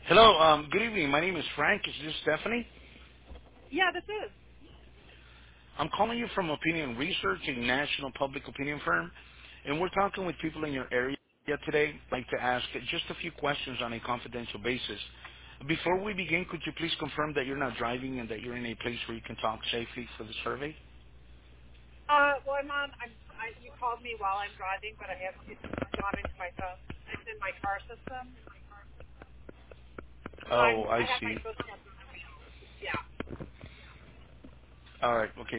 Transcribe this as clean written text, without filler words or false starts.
Hello, good evening. My name is Frank. Is this Stephanie? Yeah, this is. I'm calling you from Opinion Research, a national public opinion firm, and we're talking with people in your area today. I'd like to ask just a few questions on a confidential basis. Before we begin, could you please confirm that you're not driving and that you're in a place where you can talk safely for the survey? Well, you called me while I'm driving, but it's gone into my phone. It's in my car system. So Oh, I I have my see. footsteps on the wheel. Yeah. All right, okay.